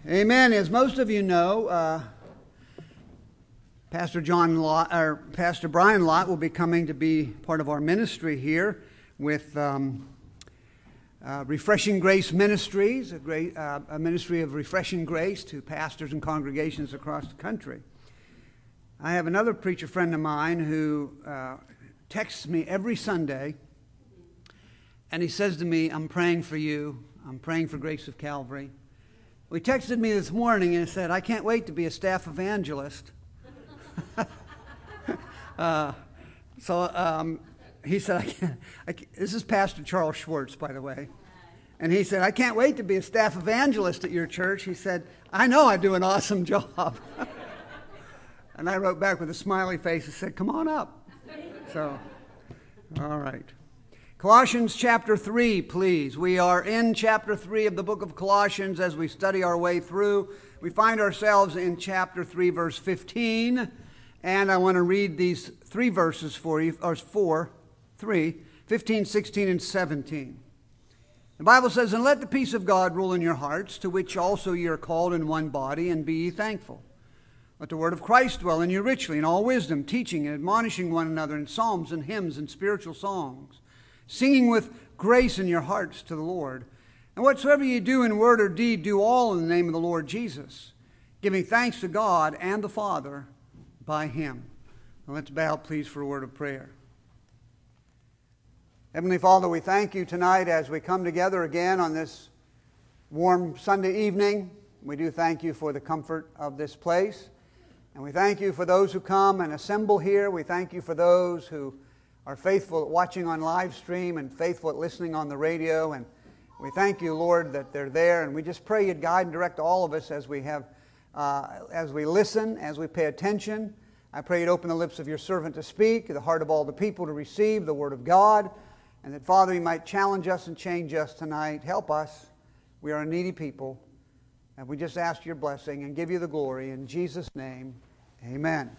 Amen. As most of you know, Pastor Brian Lott will be coming to be part of our ministry here with Refreshing Grace Ministries, a ministry of refreshing grace to pastors and congregations across the country. I have another preacher friend of mine who texts me every Sunday, and he says to me, "I'm praying for you. I'm praying for Grace of Calvary." He texted me this morning and said, "I can't wait to be a staff evangelist." He said, this is Pastor Charles Schwartz, by the way. And he said, "I can't wait to be a staff evangelist at your church." He said, "I know I do an awesome job." And I wrote back with a smiley face and said, "Come on up." So, all right. Colossians chapter 3, please. We are in chapter 3 of the book of Colossians as we study our way through. We find ourselves in chapter 3, verse 15. And I want to read these three verses for you, or 15, 16, and 17. The Bible says, "And let the peace of God rule in your hearts, to which also ye are called in one body, and be ye thankful. Let the word of Christ dwell in you richly, in all wisdom, teaching and admonishing one another in psalms and hymns and spiritual songs, singing with grace in your hearts to the Lord. And whatsoever ye do in word or deed, do all in the name of the Lord Jesus, giving thanks to God and the Father by him." Now let's bow, please, for a word of prayer. Heavenly Father, we thank you tonight as we come together again on this warm Sunday evening. We do thank you for the comfort of this place. And we thank you for those who come and assemble here. We thank you for those who are faithful at watching on live stream and faithful at listening on the radio. And we thank you, Lord, that they're there. And we just pray you'd guide and direct all of us as we listen, as we pay attention. I pray you'd open the lips of your servant to speak, the heart of all the people to receive the word of God. And that, Father, you might challenge us and change us tonight. Help us. We are a needy people. And we just ask your blessing and give you the glory. In Jesus' name, amen.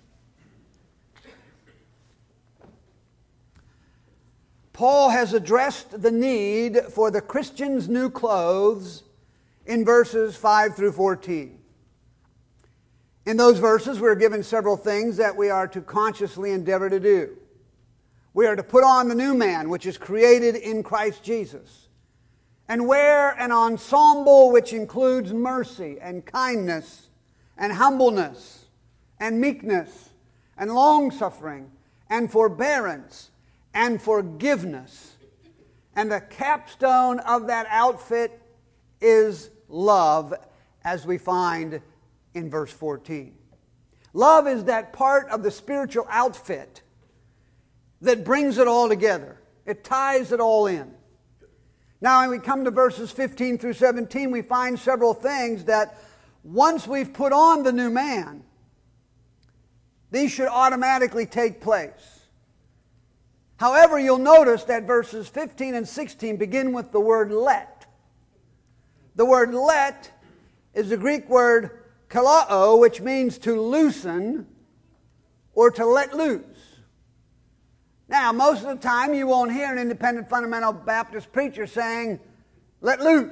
Paul has addressed the need for the Christian's new clothes in verses 5 through 14. In those verses, we're given several things that we are to consciously endeavor to do. We are to put on the new man, which is created in Christ Jesus, and wear an ensemble which includes mercy and kindness and humbleness and meekness and long-suffering and forbearance and forgiveness. And the capstone of that outfit is love, as we find in verse 14. Love is that part of the spiritual outfit that brings it all together. It ties it all in. Now, when we come to verses 15 through 17, we find several things that once we've put on the new man, these should automatically take place. However, you'll notice that verses 15 and 16 begin with the word let. The word let is the Greek word kalao, which means to loosen or to let loose. Now, most of the time you won't hear an independent fundamental Baptist preacher saying, "let loose."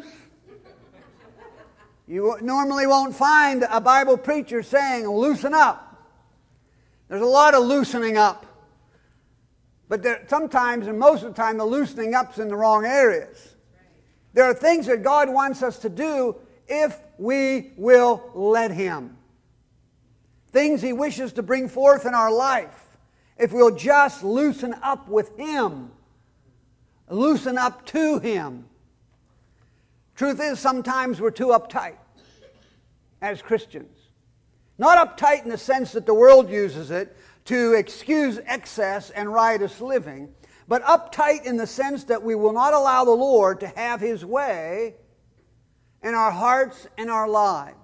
You normally won't find a Bible preacher saying, "loosen up." There's a lot of loosening up. But sometimes, and most of the time, the loosening up's in the wrong areas. There are things that God wants us to do if we will let him. Things he wishes to bring forth in our life, if we'll just loosen up with him. Loosen up to him. Truth is, sometimes we're too uptight as Christians. Not uptight in the sense that the world uses it to excuse excess and riotous living, but uptight in the sense that we will not allow the Lord to have his way in our hearts and our lives.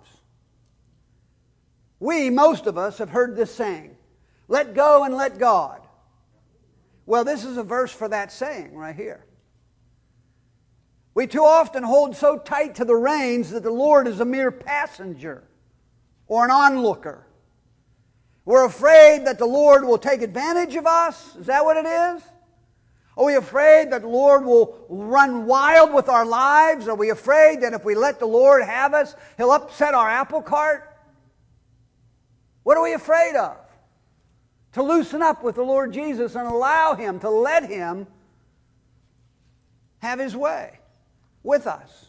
Most of us, have heard this saying, "let go and let God." Well, this is a verse for that saying right here. We too often hold so tight to the reins that the Lord is a mere passenger or an onlooker. We're afraid that the Lord will take advantage of us. Is that what it is? Are we afraid that the Lord will run wild with our lives? Are we afraid that if we let the Lord have us, He'll upset our apple cart? What are we afraid of? To loosen up with the Lord Jesus and allow Him, to let Him have His way with us.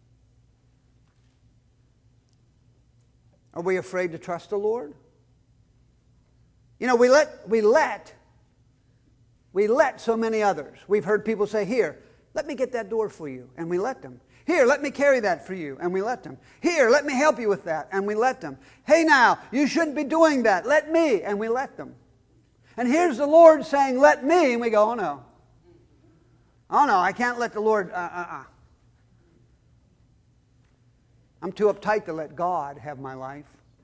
Are we afraid to trust the Lord? You know, we let so many others. We've heard people say, here, let me get that door for you, and we let them. Here, let me carry that for you, and we let them. Here, let me help you with that, and we let them. Hey now, you shouldn't be doing that, let me, and we let them. And here's the Lord saying, let me, and we go, oh no. Oh no, I can't let the Lord, I'm too uptight to let God have my life.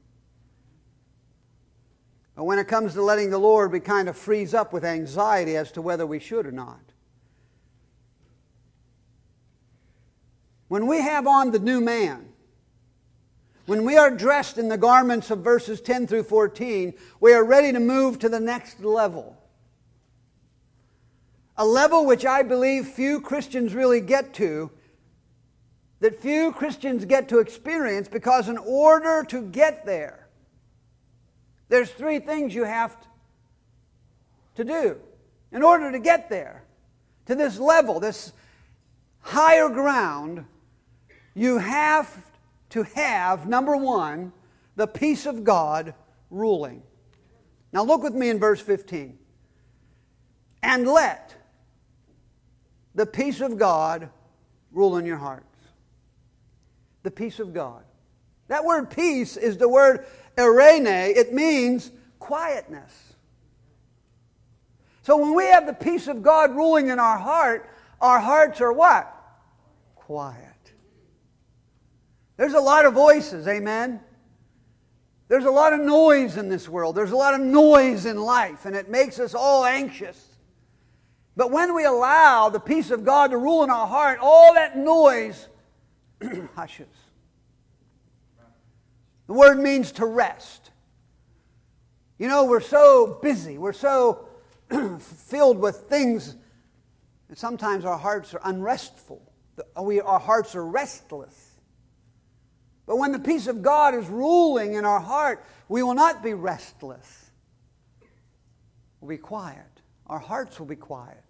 But when it comes to letting the Lord, we kind of freeze up with anxiety as to whether we should or not. When we have on the new man, when we are dressed in the garments of verses 10 through 14, we are ready to move to the next level. A level which I believe few Christians really get to, that few Christians get to experience, because in order to get there, there's three things you have to do. In order to get there, to this level, this higher ground, you have to have, number one, the peace of God ruling. Now look with me in verse 15. And let the peace of God rule in your hearts. The peace of God. That word peace is the word eirene. It means quietness. So when we have the peace of God ruling in our hearts are what? Quiet. There's a lot of voices, amen? There's a lot of noise in this world. There's a lot of noise in life, and it makes us all anxious. But when we allow the peace of God to rule in our heart, all that noise hushes. The word means to rest. You know, we're so busy, we're so filled with things, and sometimes our hearts are unrestful. Our hearts are restless. But when the peace of God is ruling in our heart, we will not be restless. We'll be quiet. Our hearts will be quiet.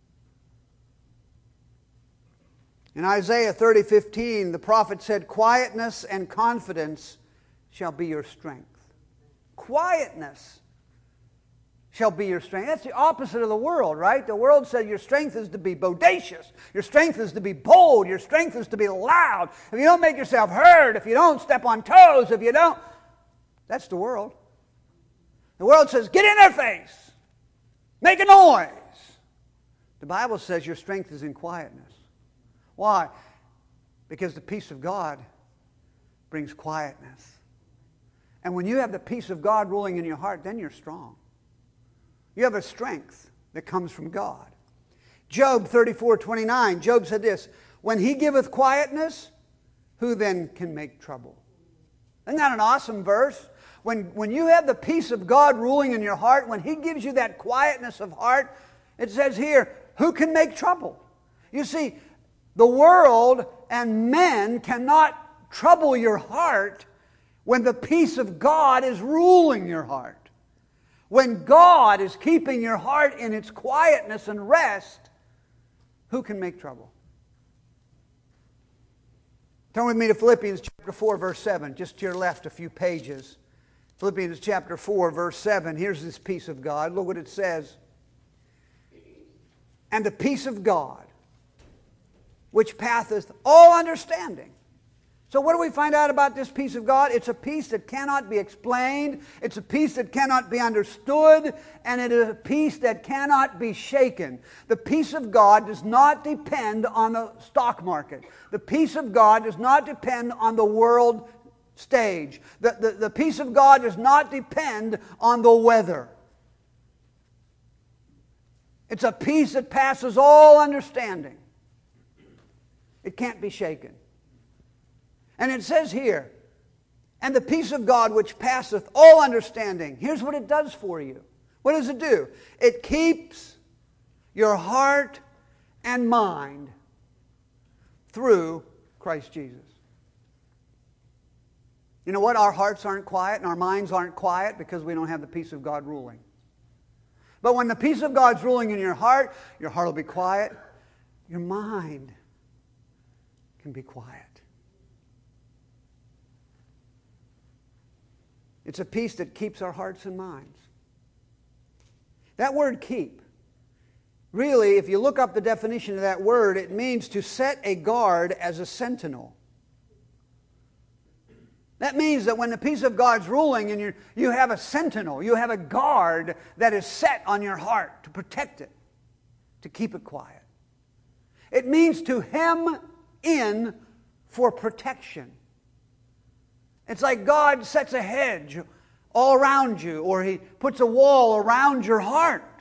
In Isaiah 30:15, the prophet said, quietness and confidence shall be your strength. Quietness shall be your strength. That's the opposite of the world, right? The world said your strength is to be bodacious. Your strength is to be bold. Your strength is to be loud. If you don't make yourself heard, if you don't step on toes, if you don't... That's the world. The world says, get in their face. Make a noise. The Bible says your strength is in quietness. Why? Because the peace of God brings quietness. And when you have the peace of God ruling in your heart, then you're strong. You have a strength that comes from God. Job 34:29, Job said this, when He giveth quietness, who then can make trouble? Isn't that an awesome verse? When you have the peace of God ruling in your heart, when He gives you that quietness of heart, it says here, who can make trouble? You see, the world and men cannot trouble your heart when the peace of God is ruling your heart. When God is keeping your heart in its quietness and rest, who can make trouble? Turn with me to Philippians chapter 4, verse 7. Just to your left a few pages. Philippians chapter 4, verse 7. Here's this peace of God. Look what it says. And the peace of God, which passeth all understanding. So what do we find out about this peace of God? It's a peace that cannot be explained. It's a peace that cannot be understood. And it is a peace that cannot be shaken. The peace of God does not depend on the stock market. The peace of God does not depend on the world stage. The peace of God does not depend on the weather. It's a peace that passes all understanding. It can't be shaken. And it says here, and the peace of God which passeth all understanding. Here's what it does for you. What does it do? It keeps your heart and mind through Christ Jesus. You know what? Our hearts aren't quiet and our minds aren't quiet because we don't have the peace of God ruling. But when the peace of God's ruling in your heart will be quiet. Your mind can be quiet. It's a peace that keeps our hearts and minds. That word keep, really, if you look up the definition of that word, it means to set a guard as a sentinel. That means that when the peace of God's ruling and you have a sentinel, you have a guard that is set on your heart to protect it, to keep it quiet. It means to hem in for protection. It's like God sets a hedge all around you, or He puts a wall around your heart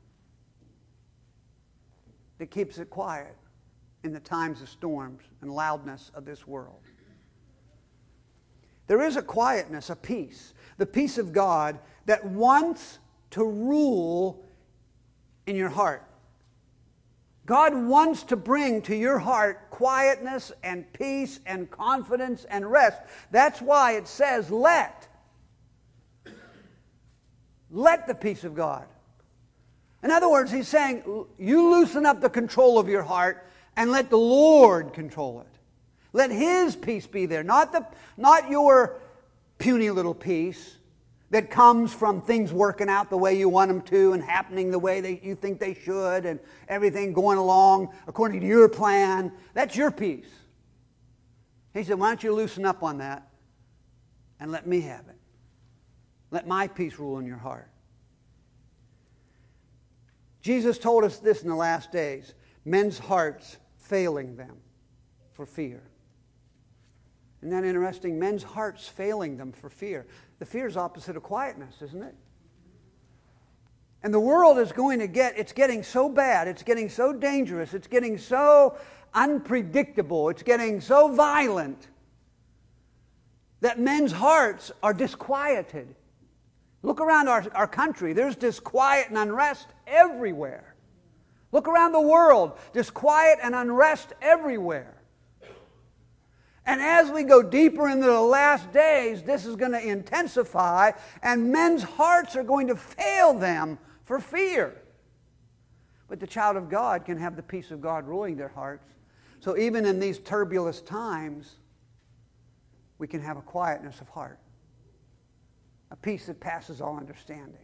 that keeps it quiet in the times of storms and loudness of this world. There is a quietness, a peace, the peace of God that wants to rule in your heart. God wants to bring to your heart quietness and peace and confidence and rest. That's why it says, let the peace of God. In other words, He's saying, you loosen up the control of your heart and let the Lord control it. Let His peace be there, not your puny little peace that comes from things working out the way you want them to and happening the way that you think they should and everything going along according to your plan. That's your peace. He said, why don't you loosen up on that and let me have it. Let my peace rule in your heart. Jesus told us this in the last days, men's hearts failing them for fear. Isn't that interesting? Men's hearts failing them for fear. The fear is opposite of quietness, isn't it? And the world is it's getting so bad, it's getting so dangerous, it's getting so unpredictable, it's getting so violent that men's hearts are disquieted. Look around our country. There's disquiet and unrest everywhere. Look around the world. Disquiet and unrest everywhere. And as we go deeper into the last days, this is going to intensify, and men's hearts are going to fail them for fear. But the child of God can have the peace of God ruling their hearts. So even in these turbulent times, we can have a quietness of heart. A peace that passes all understanding.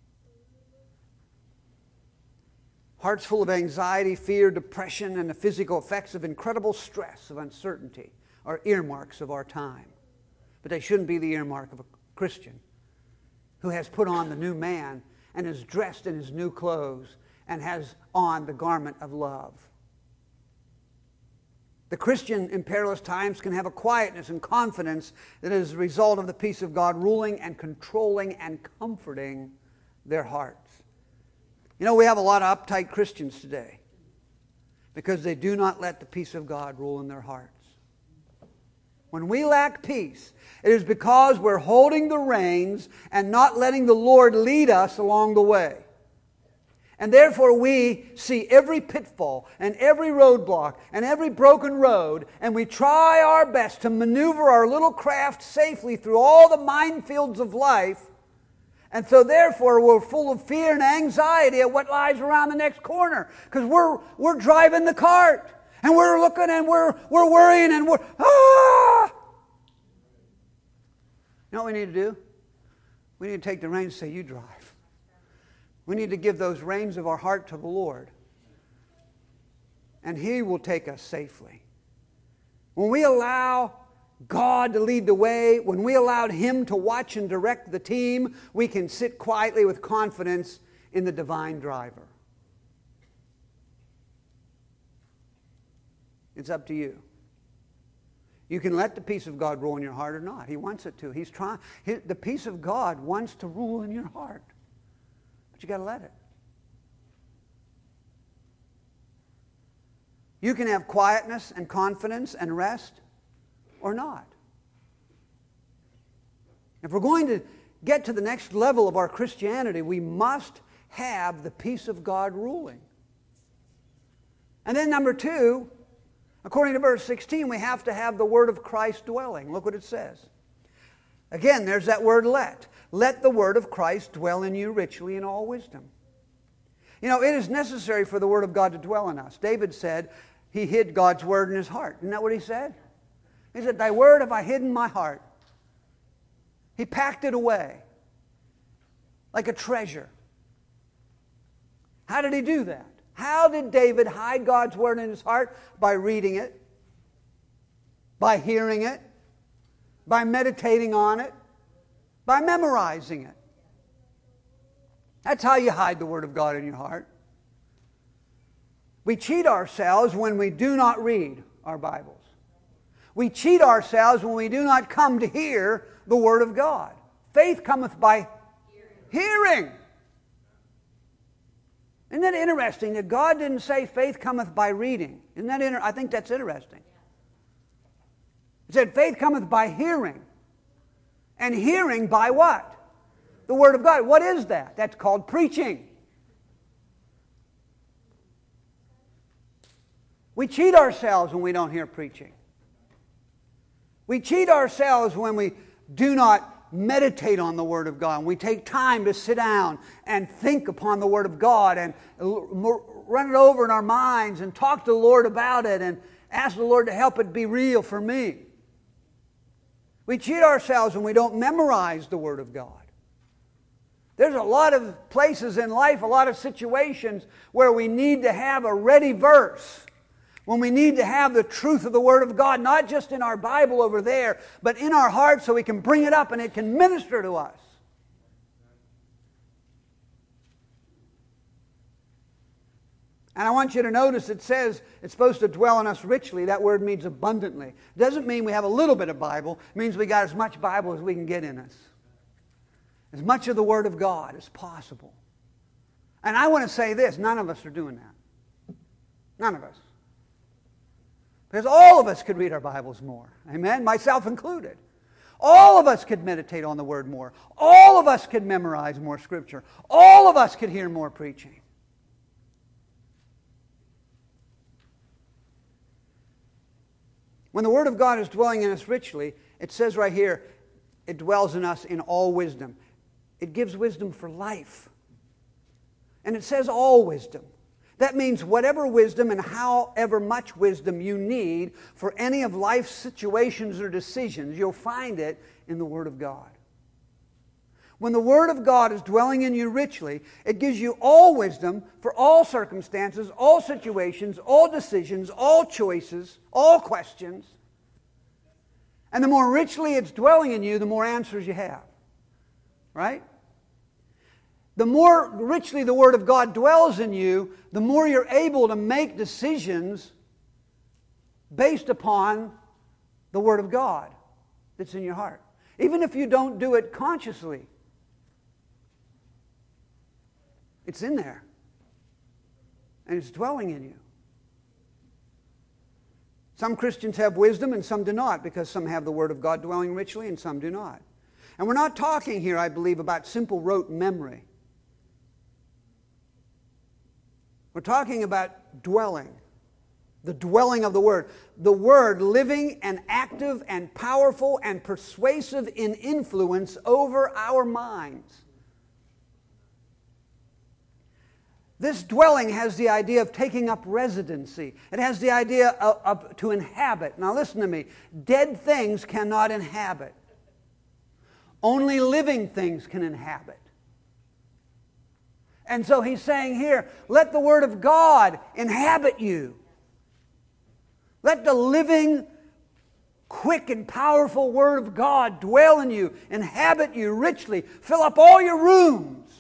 Hearts full of anxiety, fear, depression, and the physical effects of incredible stress, of uncertainty, are earmarks of our time. But they shouldn't be the earmark of a Christian who has put on the new man and is dressed in his new clothes and has on the garment of love. The Christian in perilous times can have a quietness and confidence that is a result of the peace of God ruling and controlling and comforting their hearts. You know, we have a lot of uptight Christians today because they do not let the peace of God rule in their hearts. When we lack peace, it is because we're holding the reins and not letting the Lord lead us along the way. And therefore we see every pitfall and every roadblock and every broken road, and we try our best to maneuver our little craft safely through all the minefields of life. And so therefore we're full of fear and anxiety at what lies around the next corner, because we're driving the cart and we're looking and we're worrying and we're You know what we need to do? We need to take the reins and say, you drive. We need to give those reins of our heart to the Lord. And He will take us safely. When we allow God to lead the way, when we allowed Him to watch and direct the team, we can sit quietly with confidence in the divine driver. It's up to you. You can let the peace of God rule in your heart or not. He wants it to. The peace of God wants to rule in your heart. But you got to let it. You can have quietness and confidence and rest or not. If we're going to get to the next level of our Christianity, we must have the peace of God ruling. And then number two, according to verse 16, we have to have the word of Christ dwelling. Look what it says. Again, there's that word let. Let the word of Christ dwell in you richly in all wisdom. You know, it is necessary for the word of God to dwell in us. David said he hid God's word in his heart. Isn't that what he said? He said, thy word have I hidden in my heart. He packed it away like a treasure. How did he do that? How did David hide God's word in his heart? By reading it, by hearing it, by meditating on it, by memorizing it. That's how you hide the word of God in your heart. We cheat ourselves when we do not read our Bibles. We cheat ourselves when we do not come to hear the word of God. Faith cometh by hearing. Isn't that interesting that God didn't say faith cometh by reading? Isn't that I think that's interesting. He said faith cometh by hearing. And hearing by what? The word of God. What is that? That's called preaching. We cheat ourselves when we don't hear preaching. We cheat ourselves when we do not meditate on the Word of God. We take time to sit down and think upon the Word of God and run it over in our minds and talk to the Lord about it and ask the Lord to help it be real for me. We cheat ourselves when we don't memorize the Word of God. There's a lot of places in life, a lot of situations where we need to have a ready verse. When we need to have the truth of the Word of God, not just in our Bible over there, but in our hearts so we can bring it up and it can minister to us. And I want you to notice it says it's supposed to dwell in us richly. That word means abundantly. It doesn't mean we have a little bit of Bible. It means we got as much Bible as we can get in us. As much of the Word of God as possible. And I want to say this, none of us are doing that. None of us. Because all of us could read our Bibles more. Amen? Myself included. All of us could meditate on the Word more. All of us could memorize more Scripture. All of us could hear more preaching. When the Word of God is dwelling in us richly, it says right here, it dwells in us in all wisdom. It gives wisdom for life. And it says all wisdom. That means whatever wisdom and however much wisdom you need for any of life's situations or decisions, you'll find it in the Word of God. When the Word of God is dwelling in you richly, it gives you all wisdom for all circumstances, all situations, all decisions, all choices, all questions. And the more richly it's dwelling in you, the more answers you have. Right? The more richly the Word of God dwells in you, the more you're able to make decisions based upon the Word of God that's in your heart. Even if you don't do it consciously, it's in there. And it's dwelling in you. Some Christians have wisdom and some do not, because some have the Word of God dwelling richly and some do not. And we're not talking here, I believe, about simple rote memory. We're talking about dwelling. The dwelling of the Word. The Word living and active and powerful and persuasive in influence over our minds. This dwelling has the idea of taking up residency. It has the idea of to inhabit. Now listen to me. Dead things cannot inhabit. Only living things can inhabit. And so he's saying here, let the Word of God inhabit you. Let the living, quick and powerful Word of God dwell in you, inhabit you richly, fill up all your rooms.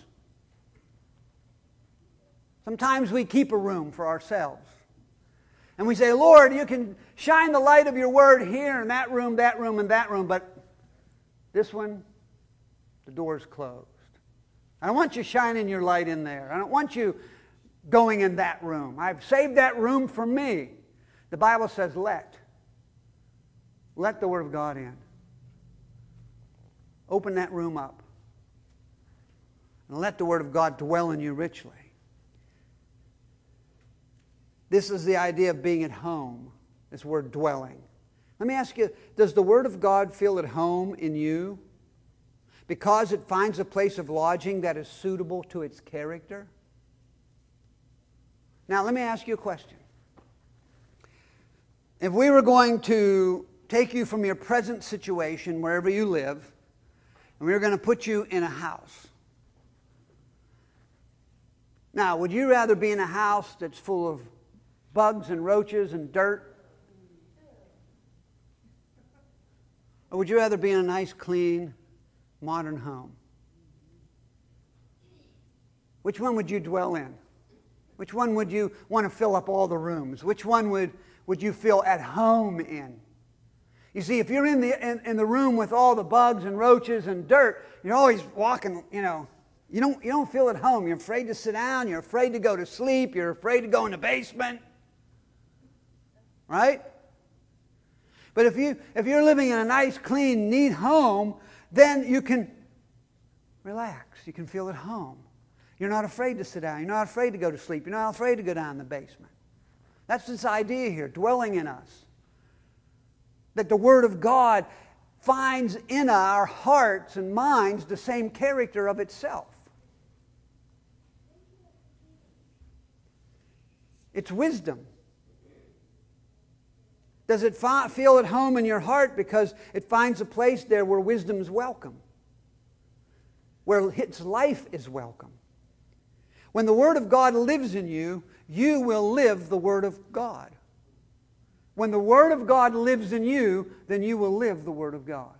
Sometimes we keep a room for ourselves. And we say, Lord, you can shine the light of your Word here in that room, and that room, but this one, the door's closed. I don't want you shining your light in there. I don't want you going in that room. I've saved that room for me. The Bible says let. Let the Word of God in. Open that room up. And let the Word of God dwell in you richly. This is the idea of being at home, this word dwelling. Let me ask you, does the Word of God feel at home in you because it finds a place of lodging that is suitable to its character? Now, let me ask you a question. If we were going to take you from your present situation, wherever you live, and we were going to put you in a house. Now, would you rather be in a house that's full of bugs and roaches and dirt? Or would you rather be in a nice, clean, modern home? Which one would you dwell in? Which one would you want to fill up all the rooms? Which one would you feel at home in? You see, if you're in the room with all the bugs and roaches and dirt, you're always walking, you don't feel at home. You're afraid to sit down. You're afraid to go to sleep. You're afraid to go in the basement. Right? But if you're living in a nice, clean, neat home, then you can relax. You can feel at home. You're not afraid to sit down. You're not afraid to go to sleep. You're not afraid to go down in the basement. That's this idea here, dwelling in us. That the Word of God finds in our hearts and minds the same character of itself. It's wisdom. Does it feel at home in your heart because it finds a place there where wisdom is welcome? Where its life is welcome? When the Word of God lives in you, you will live the Word of God. When the Word of God lives in you, then you will live the Word of God.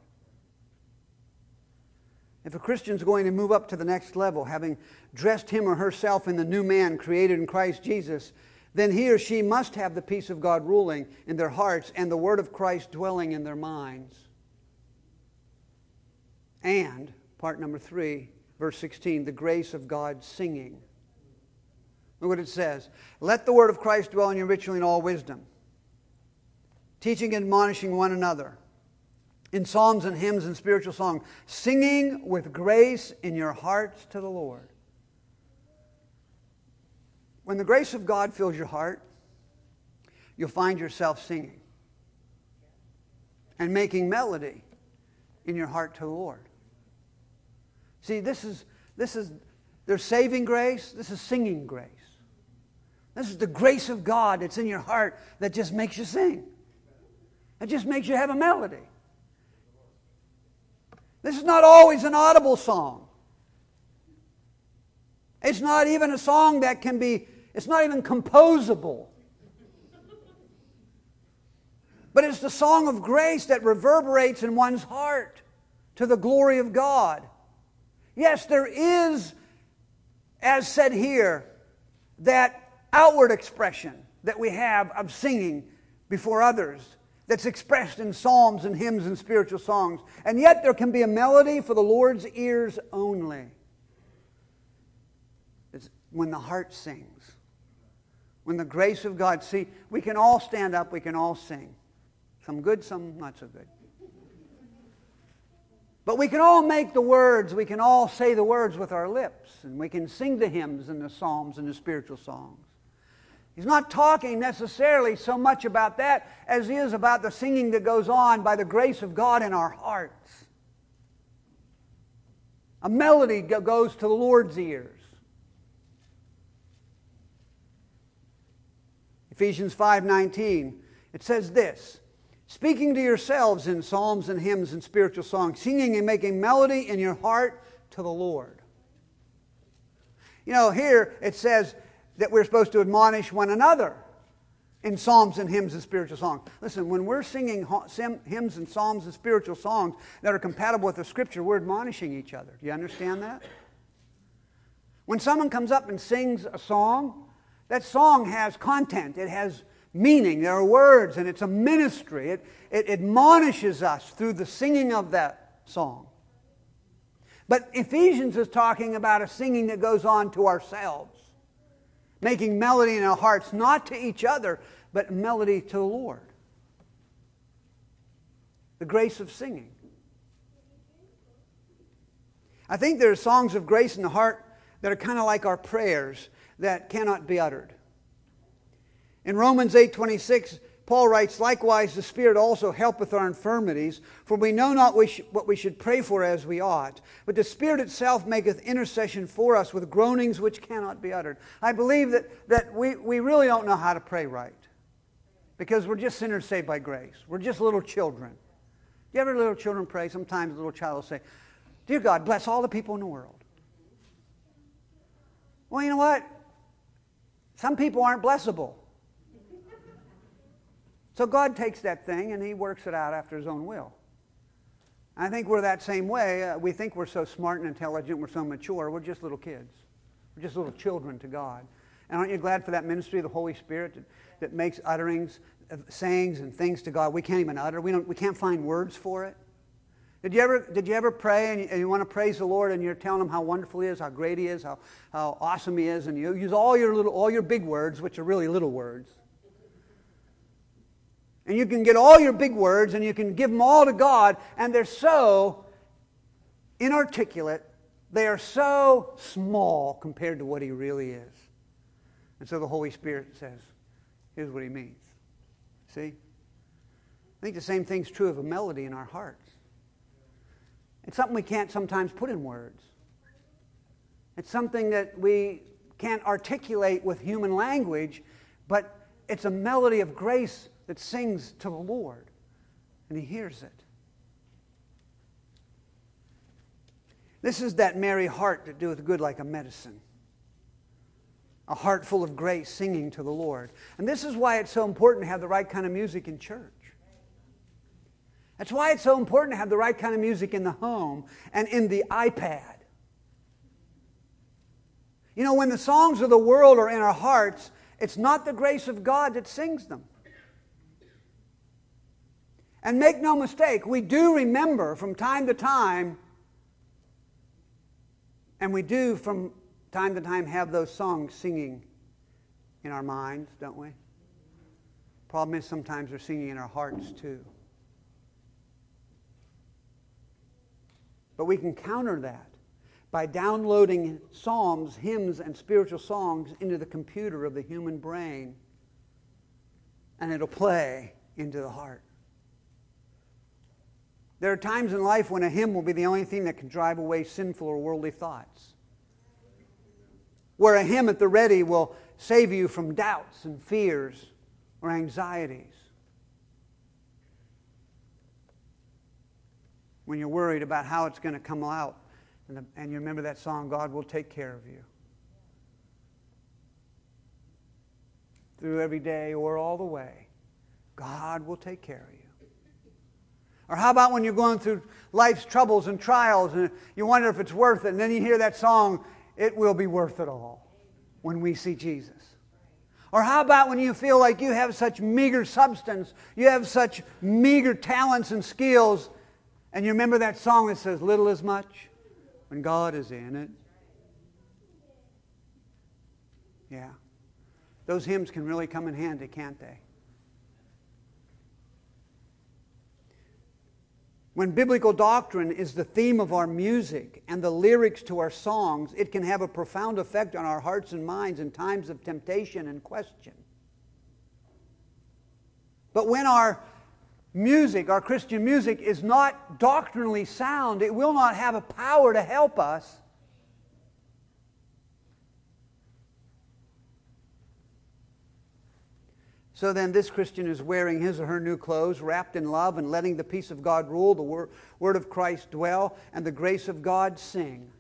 If a Christian's going to move up to the next level, having dressed him or herself in the new man created in Christ Jesus, then he or she must have the peace of God ruling in their hearts and the Word of Christ dwelling in their minds. And, part number 3, verse 16, the grace of God singing. Look what it says. Let the Word of Christ dwell in you richly in all wisdom, teaching and admonishing one another in psalms and hymns and spiritual songs, singing with grace in your hearts to the Lord. When the grace of God fills your heart, you'll find yourself singing and making melody in your heart to the Lord. See, there's saving grace, this is singing grace. This is the grace of God that's in your heart that just makes you sing. It just makes you have a melody. This is not always an audible song. It's not even a song that can be, it's not even composable. But it's the song of grace that reverberates in one's heart to the glory of God. Yes, there is, as said here, that outward expression that we have of singing before others that's expressed in psalms and hymns and spiritual songs. And yet there can be a melody for the Lord's ears only. It's when the heart sings. When the grace of God... See, we can all stand up, we can all sing. Some good, some not so good. But we can all make the words, we can all say the words with our lips, and we can sing the hymns and the psalms and the spiritual songs. He's not talking necessarily so much about that as he is about the singing that goes on by the grace of God in our hearts. A melody goes to the Lord's ears. Ephesians 5:19, it says this, speaking to yourselves in psalms and hymns and spiritual songs, singing and making melody in your heart to the Lord. You know, here it says that we're supposed to admonish one another in psalms and hymns and spiritual songs. Listen, when we're singing hymns and psalms and spiritual songs that are compatible with the Scripture, we're admonishing each other. Do you understand that? When someone comes up and sings a song, that song has content. It has meaning. There are words, and it's a ministry. It admonishes us through the singing of that song. But Ephesians is talking about a singing that goes on to ourselves, making melody in our hearts, not to each other, but melody to the Lord. The grace of singing. I think there are songs of grace in the heart that are kind of like our prayers that cannot be uttered. In Romans 8:26, Paul writes, "Likewise the Spirit also helpeth our infirmities, for we know not what we should pray for as we ought. But the Spirit itself maketh intercession for us with groanings which cannot be uttered." I believe that we really don't know how to pray right. Because we're just sinners saved by grace. We're just little children. Do you ever little children pray? Sometimes a little child will say, "Dear God, bless all the people in the world." Well, you know what? Some people aren't blessable. So God takes that thing and He works it out after His own will. I think we're that same way. We think we're so smart and intelligent, we're so mature. We're just little kids. We're just little children to God. And aren't you glad for that ministry of the Holy Spirit that makes utterings, sayings and things to God we can't even utter? We can't find words for it. Did you ever pray and you want to praise the Lord and you're telling Him how wonderful He is, how great He is, how awesome He is, and you use all your big words, which are really little words. And you can get all your big words and you can give them all to God, and they're so inarticulate, they are so small compared to what He really is. And so the Holy Spirit says, here's what He means. See? I think the same thing's true of a melody in our hearts. It's something we can't sometimes put in words. It's something that we can't articulate with human language, but it's a melody of grace that sings to the Lord, and He hears it. This is that merry heart that doeth good like a medicine. A heart full of grace singing to the Lord. And this is why it's so important to have the right kind of music in church. That's why it's so important to have the right kind of music in the home and in the iPad. You know, when the songs of the world are in our hearts, it's not the grace of God that sings them. And make no mistake, we do remember from time to time, and we do from time to time have those songs singing in our minds, don't we? Problem is sometimes they're singing in our hearts too. But we can counter that by downloading psalms, hymns, and spiritual songs into the computer of the human brain, and it'll play into the heart. There are times in life when a hymn will be the only thing that can drive away sinful or worldly thoughts. Where a hymn at the ready will save you from doubts and fears or anxieties. When you're worried about how it's going to come out, and you remember that song, God will take care of you. Through every day or all the way, God will take care of you. Or how about when you're going through life's troubles and trials and you wonder if it's worth it, and then you hear that song, it will be worth it all when we see Jesus. Or how about when you feel like you have such meager substance, you have such meager talents and skills, and you remember that song that says, little is much when God is in it. Yeah. Those hymns can really come in handy, can't they? When biblical doctrine is the theme of our music and the lyrics to our songs, it can have a profound effect on our hearts and minds in times of temptation and question. But when our music, our Christian music, is not doctrinally sound, it will not have a power to help us. So then this Christian is wearing his or her new clothes, wrapped in love and letting the peace of God rule, the word of Christ dwell, and the grace of God sing.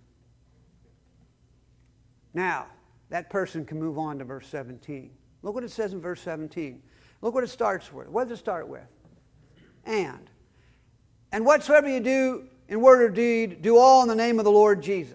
Now, that person can move on to verse 17. Look what it says in verse 17. Look what it starts with. What does it start with? And whatsoever you do in word or deed, do all in the name of the Lord Jesus.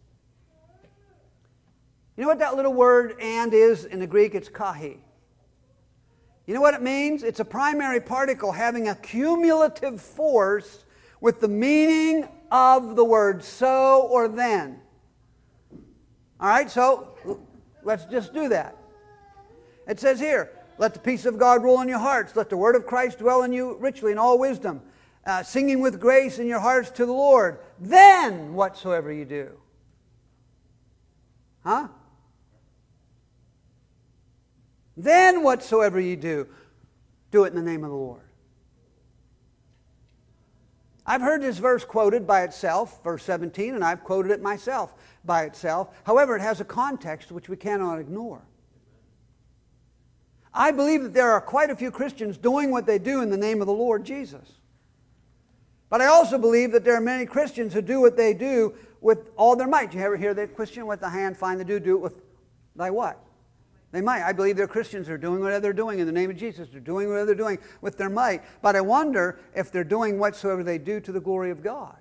You know what that little word and is in the Greek? It's kahi. You know what it means? It's a primary particle having a cumulative force with the meaning of the word so or then. All right, so let's just do that. It says here, let the peace of God rule in your hearts. Let the word of Christ dwell in you richly in all wisdom. Singing with grace in your hearts to the Lord. Then whatsoever you do. Huh? Then whatsoever ye do, do it in the name of the Lord. I've heard this verse quoted by itself, verse 17, and I've quoted it myself by itself. However, it has a context which we cannot ignore. I believe that there are quite a few Christians doing what they do in the name of the Lord Jesus. But I also believe that there are many Christians who do what they do with all their might. You ever hear that Christian with the hand find the do it with thy what? They might. I believe there are Christians who are doing whatever they're doing in the name of Jesus. They're doing whatever they're doing with their might. But I wonder if they're doing whatsoever they do to the glory of God.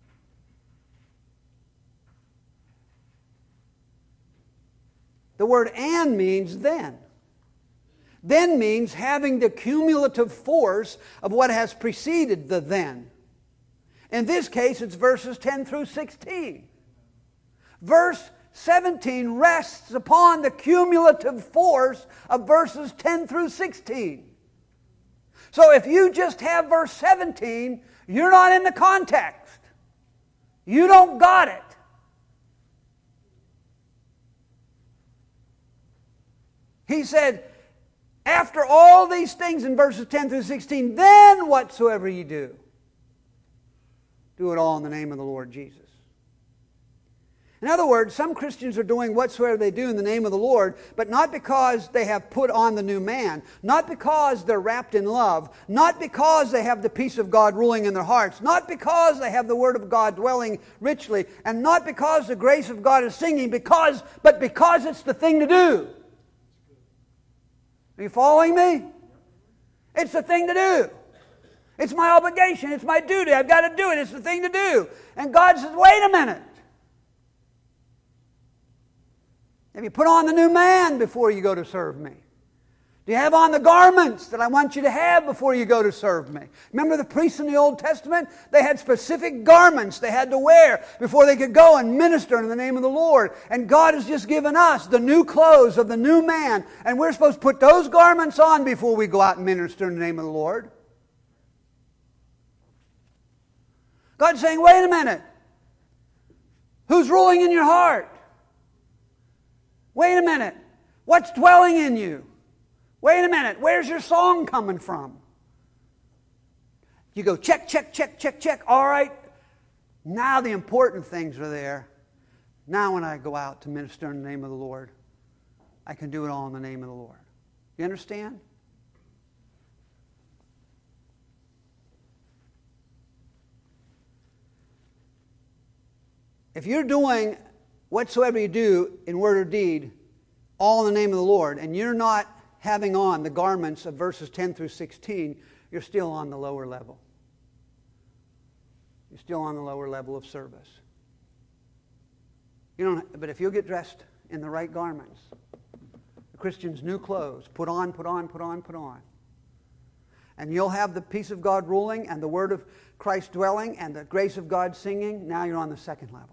The word "and" means then. Then means having the cumulative force of what has preceded the then. In this case, it's verses 10 through 16. Verse 17 rests upon the cumulative force of verses 10 through 16. So if you just have verse 17, you're not in the context. You don't got it. He said, after all these things in verses 10 through 16, then whatsoever ye do, do it all in the name of the Lord Jesus. In other words, some Christians are doing whatsoever they do in the name of the Lord, but not because they have put on the new man, not because they're wrapped in love, not because they have the peace of God ruling in their hearts, not because they have the Word of God dwelling richly, and not because the grace of God is singing, but because it's the thing to do. Are you following me? It's the thing to do. It's my obligation. It's my duty. I've got to do it. It's the thing to do. And God says, wait a minute. Have you put on the new man before you go to serve me? Do you have on the garments that I want you to have before you go to serve me? Remember the priests in the Old Testament? They had specific garments they had to wear before they could go and minister in the name of the Lord. And God has just given us the new clothes of the new man. And we're supposed to put those garments on before we go out and minister in the name of the Lord. God's saying, wait a minute. Who's ruling in your heart? Wait a minute. What's dwelling in you? Wait a minute. Where's your song coming from? You go check, check, check, check, check. All right. Now the important things are there. Now when I go out to minister in the name of the Lord, I can do it all in the name of the Lord. You understand? If you're doing whatsoever you do in word or deed, all in the name of the Lord, and you're not having on the garments of verses 10 through 16, you're still on the lower level. You're still on the lower level of service. But if you'll get dressed in the right garments, the Christian's new clothes, put on, put on, put on, put on, and you'll have the peace of God ruling and the word of Christ dwelling and the grace of God singing, now you're on the second level.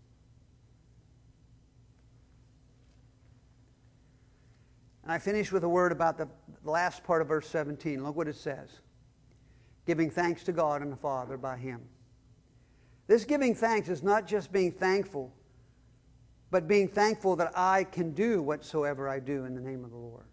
And I finish with a word about the last part of verse 17. Look what it says. Giving thanks to God and the Father by Him. This giving thanks is not just being thankful, but being thankful that I can do whatsoever I do in the name of the Lord.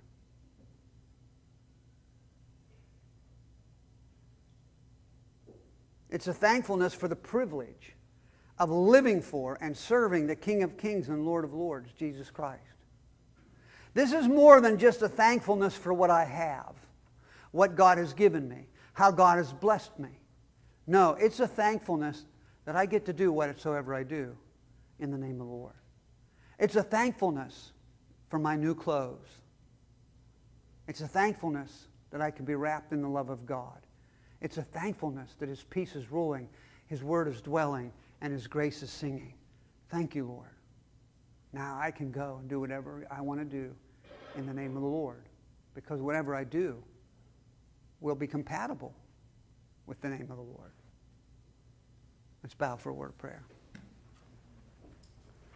It's a thankfulness for the privilege of living for and serving the King of Kings and Lord of Lords, Jesus Christ. This is more than just a thankfulness for what I have, what God has given me, how God has blessed me. No, it's a thankfulness that I get to do whatsoever I do in the name of the Lord. It's a thankfulness for my new clothes. It's a thankfulness that I can be wrapped in the love of God. It's a thankfulness that His peace is ruling, His word is dwelling, and His grace is singing. Thank you, Lord. Now I can go and do whatever I want to do in the name of the Lord, because whatever I do will be compatible with the name of the Lord. Let's bow for a word of prayer.